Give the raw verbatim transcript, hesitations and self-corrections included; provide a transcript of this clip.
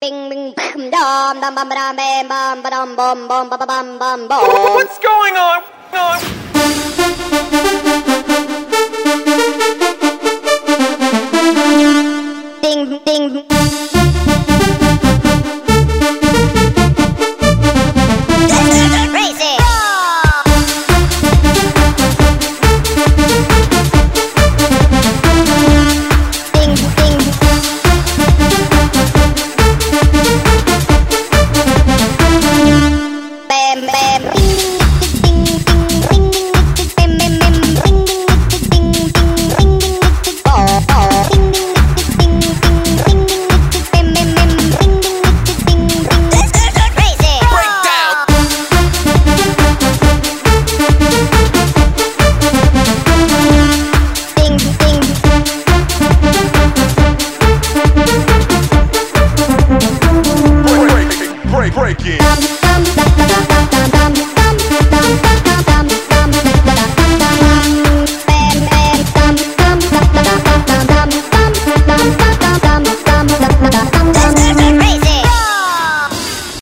Bing bing bam dum dum bum bam bam bum bum bum bum bum bum bum bum. What's going on? Ding ding. Crazy. Ding ding. Bam bam. Ding ding ding ding. Bam bam bam. Ding ding ding ding ding. Ball ball. Ding ding ding ding ding. Bam bam bam. Ding ding ding ding. Crazy. Breakdown. Ding ding. Break, break, break, break it. Dum dum dum dum dum dum.